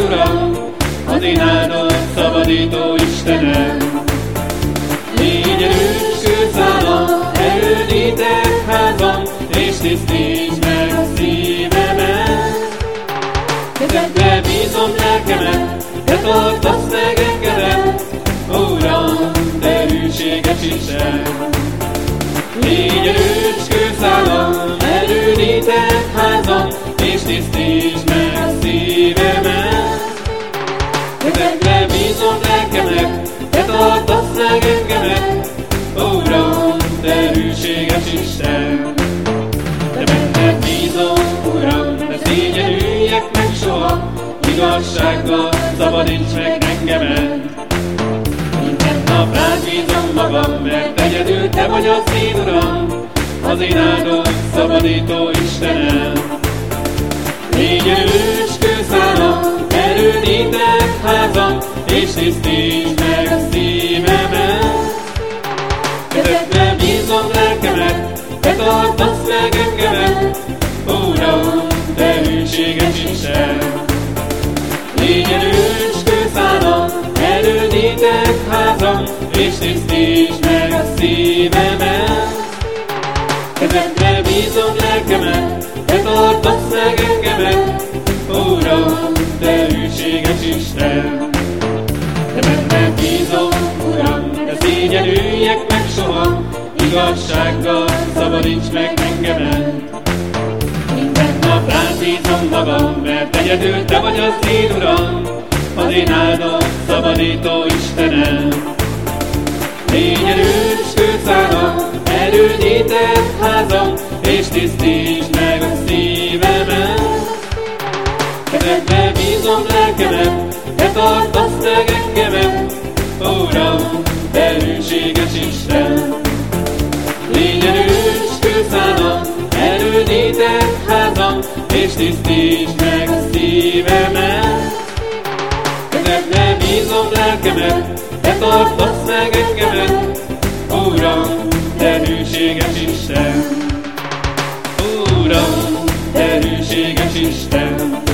Uram, az én áldott szabadító Istenem. Légy erős kőszálam, erődítek házam, és tisztíts meg szívemet. Kezedbe bízom lelkemet, te tartasz meg engemet, Uram, te hűséges Isten. Légy erős kőszálam, erődítek házam, és tisztíts meg szívemet. Kezedbe bízom lelkemet, te tartasz meg engemet, Uram, te hűséges Isten. Te benned bízom, Uram, ne szégyenüljek meg soha, igazsággal szabadíts meg engemet. Minden nap rád bízom magam, mert egyedül te vagy az én Uram, az én áldott szabadító Istenem. Légy erős kőszálam, erődítek házam, és tisztíts meg szívemet. Kezedbe bízom lelkemet, te tartasz meg engemet, Uram, te hűséges Isten. Légy erős kőszálam, erődítek házam, és tisztíts meg szívemet. Kezedbe bízom lelkemet, te tartasz meg engemet, Uram, te hűséges Isten. Te benned bízom, Uram, ne szégyenüljek meg soha, igazsággal szabadíts meg engemet. Minden nap rád bízom magam, mert egyedül te vagy az én Uram, az én áldott szabadító Istenem. Légy erős kőszálam, erődítek házam, és tisztíts meg a szívemet. Kezedbe bízom lelkemet, te tartasz meg engemet, Uram, te hűséges Isten. Légy erős kőszálam, erődítek házam, és tisztíts meg a szívemet. Kezedbe bízom lelkemet, te tartasz meg engemet, Uram, te hűséges Isten. Uram, te hűséges Isten.